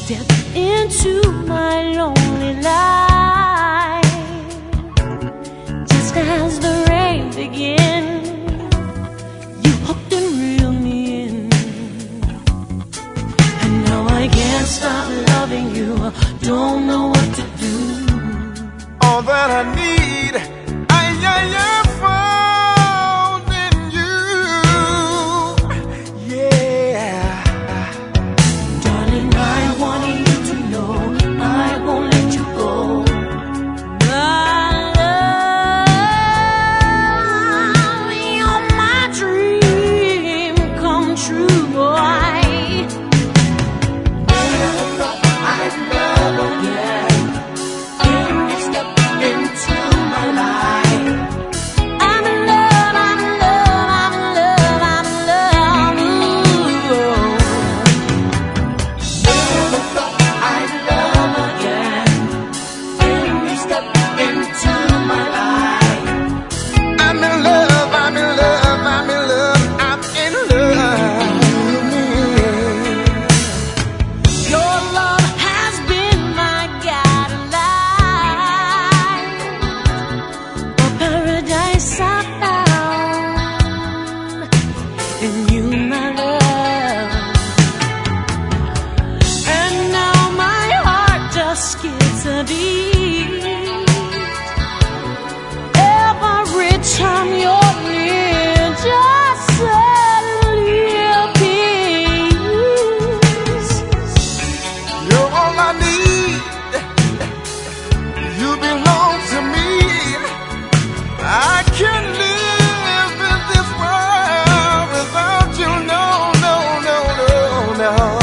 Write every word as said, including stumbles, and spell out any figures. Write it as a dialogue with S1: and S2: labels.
S1: step into my lonely life. Just as the rain began, you hooked and reeled me in, and now I can't stop loving you. Don't know what to do.
S2: All that I need, I, I, I found in you. Yeah,
S1: darling, I want you to know I won't let you go. My love, you're my dream come true, boy. Never thought I'd love again. And you, my love, and now my heart just skips a beat every time you're near. Just suddenly appears.
S2: you're all I need. You belong to me. I can't live in this world without you. No, no, no, no, no.